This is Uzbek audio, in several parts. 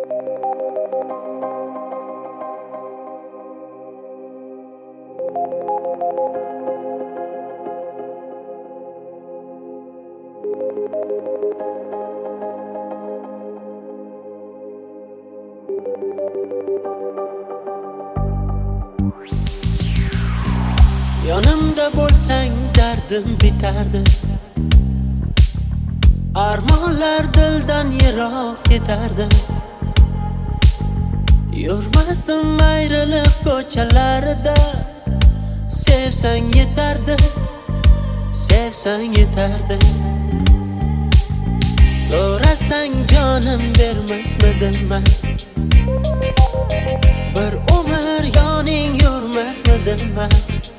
Yonimda bo'lsang dardim bitardi, armonlar dildan yiroq ketardi. Yurmasdim ayriliq ko'chalarida, sevsang yetardi, sevsang yetardi. So'rasang jonim bermasmidim men, bir umr yoning yurmasmidim men.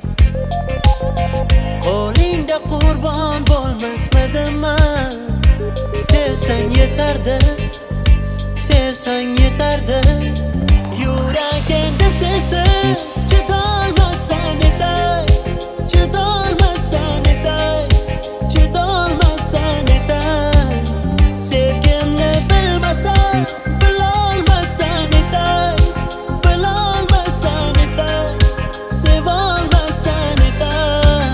Qo'lingda qurbon bo'lmasmidim men. Sevsang yetardi, sevsang yetardi. Yuragimda sensiz chidolmasam etay, chidolmasam etay, chidolmasam etay. Sevgimni bilmasam, bilolmasam etay, bilolmasam etay, sevolmasam etay.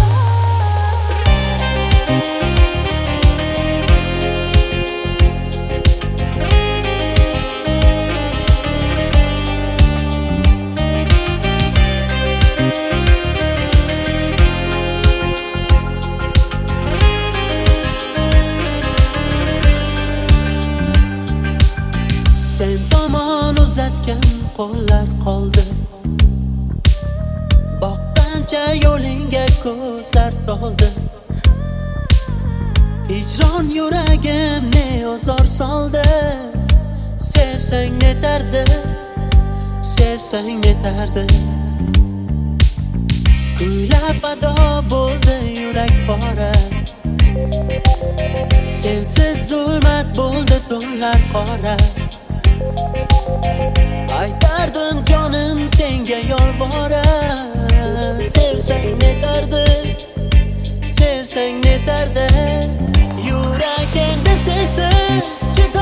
Sen tomon uzatgan qo'llar qoldi, boqqancha yo'lingga ko'zlar toldi. Hijron yuragimni ozor soldi. Sevsang yetardi, sevsang yetardi. Kuylab ado bo'ldi yurak pora, sensiz zulmat bo'ldi tunlar qora. Aytardim jonim senga yolvora, sevsang yetardi, sevsang yetardi. Yuragimda sensiz